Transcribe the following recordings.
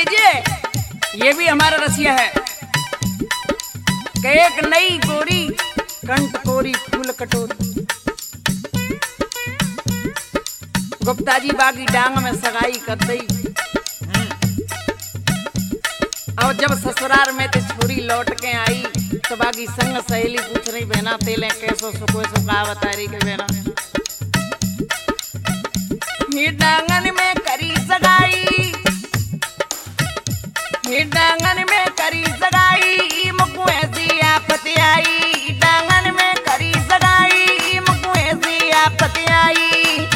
लीजिए, ये भी हमारा रसिया है। एक नई गोरी कंठ कोरी फूल कटोरी, गुप्ता जी बागी डांग में सगाई कर दई। और जब ससुराल में ते छोरी लौट के आई तो बागी संग सहेली पूछ रही बहना तेले कैसो सुको सुखा बता रही के बहना ये डांगन में करी सगाई, ये डांगन में करी सगाई मुकु ऐसी आफत आई, डांगन में करी सगाई मुकु ऐसी आफत आई।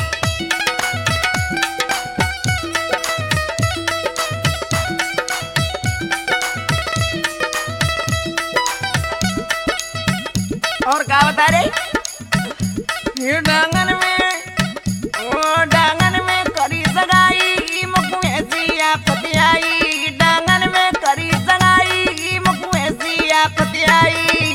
और क्या बता रहे ये डांगन में करी सगाई मुकु ऐसी आफत आई, डांगन में करी सगाई मुकु ऐसी आफत आई।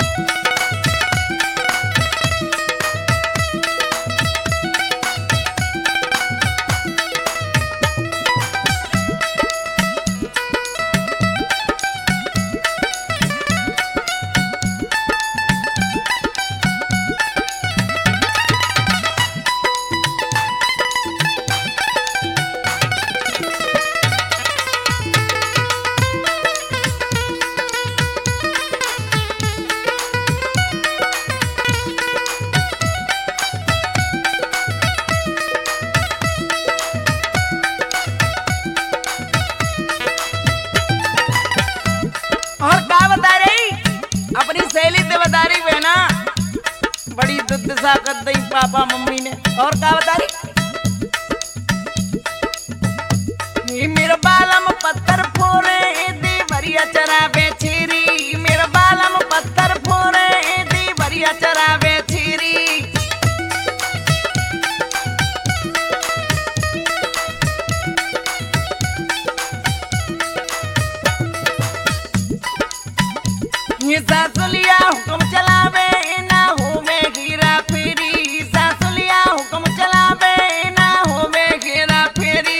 बड़ी दुर्दशा कर दी पापा मम्मी ने। और क्या बता रही मेरे बालम पत्थर फोड़े दे बढ़िया चरावे छेरी, मेरे बालम पत्थर फोड़े दे बढ़िया चरावे छेरी। ये सासुलिया हुक्म चलावे ना हो में गिरा फेरी, सासुलिया हुक्म चलावे ना हो में गिरा फेरी।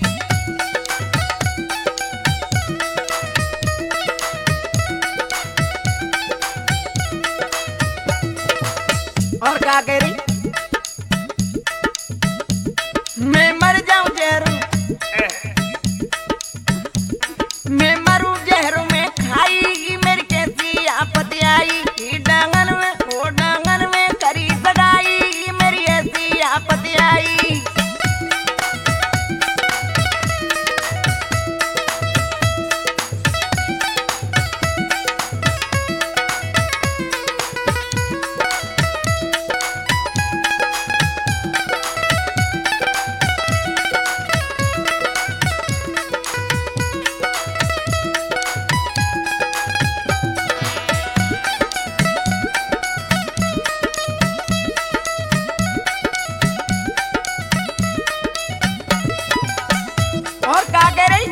और क्या कह रही मैं मर जाऊं जहरू, मैं मरूं जहरू में खाई मेरी कैसी आफत आई, डांगन में करी सगाई मेरी ऐसी आफत आई। और क्या कह रही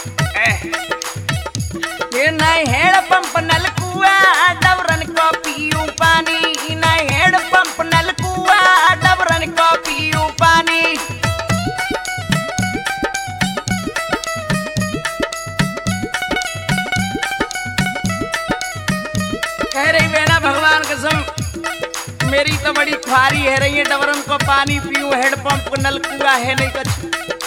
ये नहीं हेड पंप नल कुआ डबरन को पीऊं पानी, नहीं हेड पंप नल कुआ डबरन को पीऊं पानी। कह रही बेना भगवान कसम मेरी तो बड़ी ख्वारी है रही है डबरन को पानी पीऊं, हेड पंप नल कुआ है नहीं कुछ।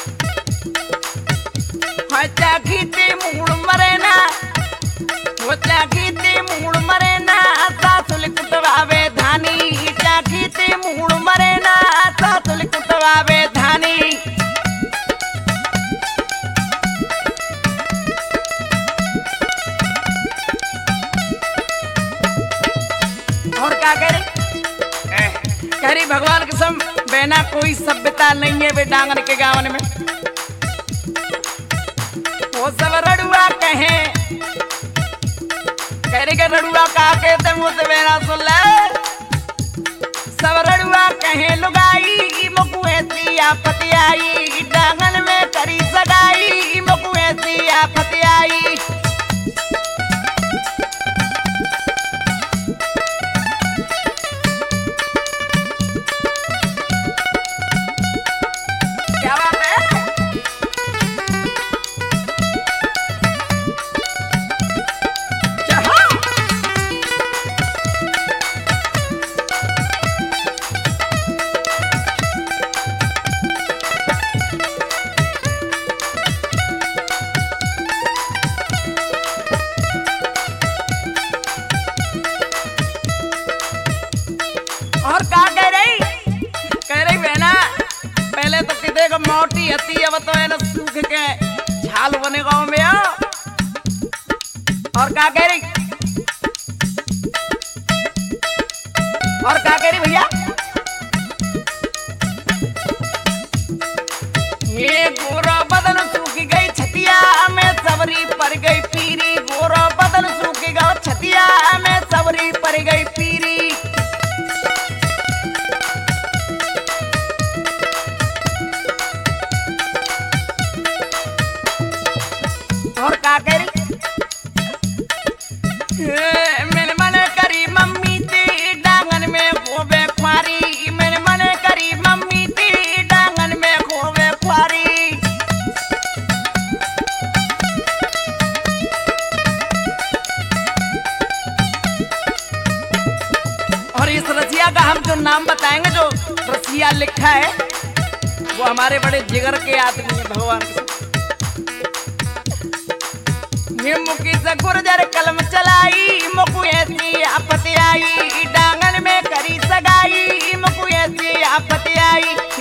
चाखीते मूड मरे ना, वो चाखीते मूड मरे ना सासुल कुटवावे धानी, चाखीते मूड मरे ना सासुल कुटवावे धानी। और क्या कह रही भगवान कसम बेना कोई सभ्यता नहीं है वे डांगन के गावन में। वो सब रड़ुआ कहे के रड़ुआ कहा कहते मुझसे बेना सुन ले, सब रड़ुआ कहे लुगाई मुकु ऐसी आफत आई, डांगन में करी सगाई मुकु ऐसी आफत आई। क्या बात है मुकुएती अब तो है ना सूख के छाल बने गाँव में आ। और क्या कह रही और क्या कह रही भैया ये गोरा बदन सूखी गई छतिया में सबरी पर गई पीरी गोरा बदन सूखी गई छतिया में सबरी पर गई पीरी और क्या कह रही मैंने मन करी मम्मी ती डांगन में खोबे खुआरी मैंने मन करी मम्मी ती डांगन में खोबे खुआरी और इस रसिया का हम जो नाम बताएंगे जो रसिया लिखा है वो हमारे बड़े जिगर के आदमी है भगवान के मुखी से गुर्जर कलम चलाई मुकुएती आपत्ति आई डांगन में करी सगाई मुकुएती आपत्ति आई